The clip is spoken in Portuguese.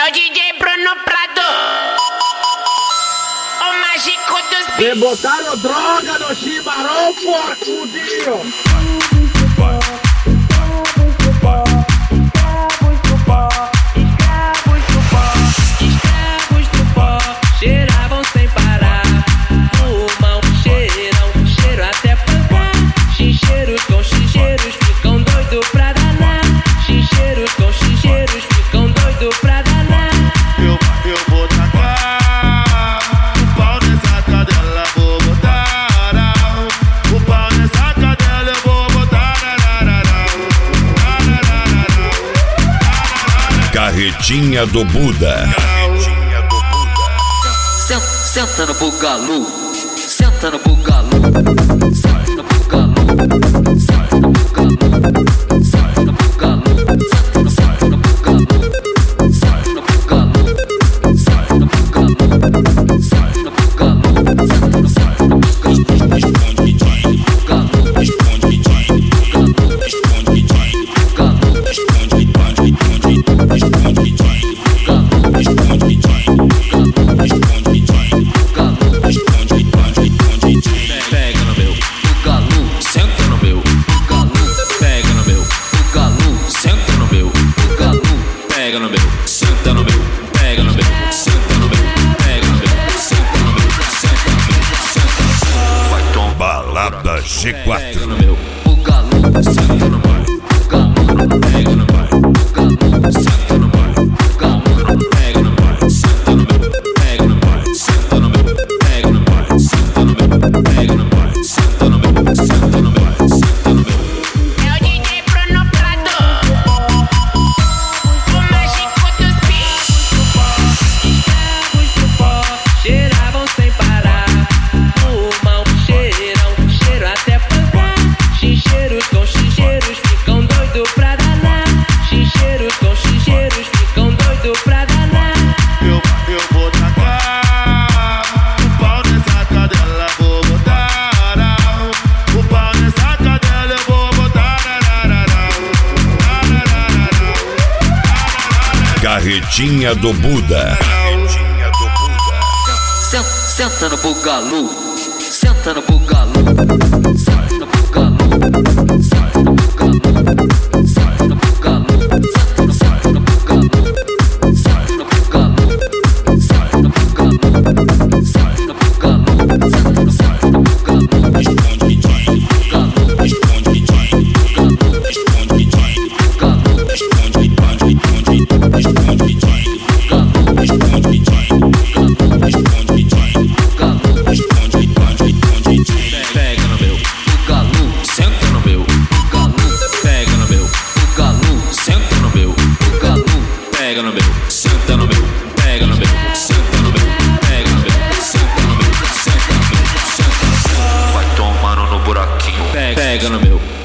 o DJ Bruno Prado, o mágico dos Me botaram droga no chimarrão, porco, Cheiravam sem parar, fumam, cheiram, cheiro até pancar. Xincheiros com xincheiros ficam doido pra danar. Xincheiros com xincheiros ficam doido pra danar. Eu vou tacar o pau nessa cadela, vou botar o pau nessa cadela, eu vou botar. Carretinha do Buda. Senta no bugalu, senta no bugalu, senta no bugalu, senta no bugalu, senta no bugalu, senta no bugalu, senta no bugalu, senta no bugalu, senta no bugalu, senta no Balada G4. pega no meu bugalu, senta no meu bugalu, pega no meu bugalu, senta no meu bugalu, pega no meu, senta no meu, pega no meu, senta no meu, pega no meu, senta no meu, pega no meu, senta no meu, senta no meu, senta no meu. É o DJ Bruno Prado, o mágico dos beats. Escravos do pó, cheiravam sem parar, fumam, cheiram, cheiro até pancar. Xincheiros com xincheiros ficam doido pra danar. Xincheiros com xincheiros ficam doido pra danar. Eu vou tacar o pau nessa cadela, vou botar o pau nessa cadela, eu vou botar. Carretinha do Buda. Senta no bugalu, senta no bugalu, senta no bugalu, senta no bugalu, senta no bugalu, senta no bugalu, senta no bugalu, senta no bugalu, senta no bugalu, senta no bugalu, responde que tem, bugalu, responde que tem, bugalu, responde que tem, bugalu, responde que tem, responde que tem, bugalu, responde que tem, bugalu, responde que tem. Pega no meu bugalu, senta no meu bugalu, pega no meu bugalu, senta no meu bugalu, pega no meu, senta no meu, pega no meu, senta no meu, pega no meu, senta no meu, senta no meu, senta no meu. Vai tomando no buraquinho, pega no meu.